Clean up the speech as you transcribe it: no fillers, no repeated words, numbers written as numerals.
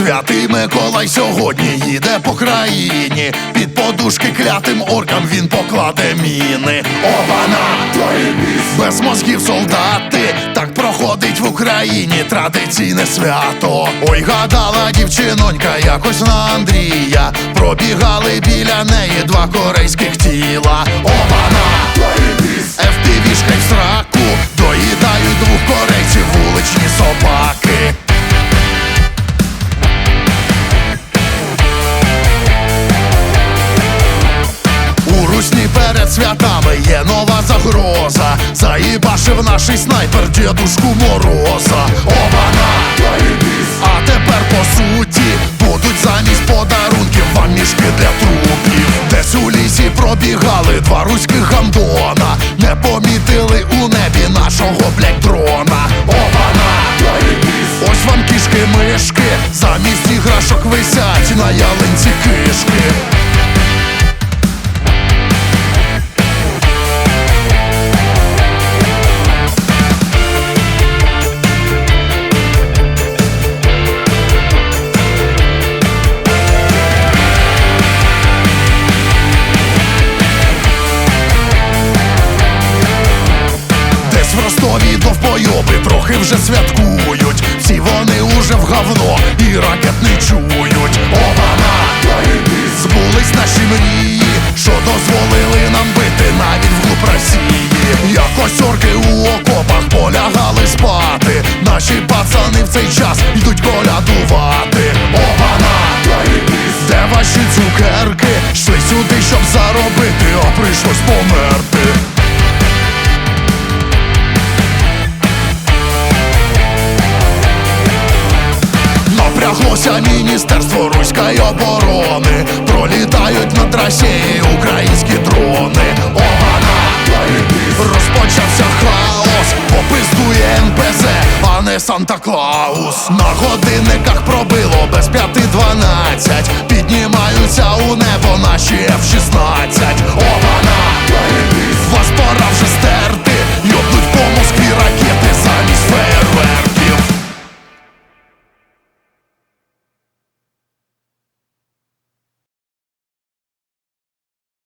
Святий Миколай сьогодні їде по країні, під подушки клятим оркам він покладе міни. Обана! Без мозгів солдати, так проходить в Україні традиційне свято. Ой, гадала дівчинонька якось на Андрія, пробігали біля неї два корейських тіла. Обана! FPV-шка в сраку, доїдають двох корейців вуличні собаки. У Русні перед святами є нова загроза. Заїбашив наший снайпер дідушку Мороза. Обана! А тепер по суті будуть замість подарунків вам мішки для трупів. Десь у лісі пробігали два руських гандона, не помітили у небі нашого, блять, дрона. Обана! Ось вам кішки-мишки, замість іграшок висять на ялинці кишки. В Ростові довбойоби трохи вже святкують, всі вони уже в говно і ракет не чують. Обана! Збулись наші мрії, що дозволили нам бити навіть вглуб Росії. Якось орки у окопах полягали спати, наші пацани в цей час йдуть колядувати. Обана! Де ваші цукерки? Йшли сюди, щоб заробити, а прийшлось померти. Напряглося Міністерство руської оборони, пролітають над Росією українські дрони. Обана! Розпочався хаос, попиздує НПЗ, а не Санта-Клаус. На годинниках пробило без 5:12, піднімаються у небо наші F-16. Обана! Вас пора вже стерти,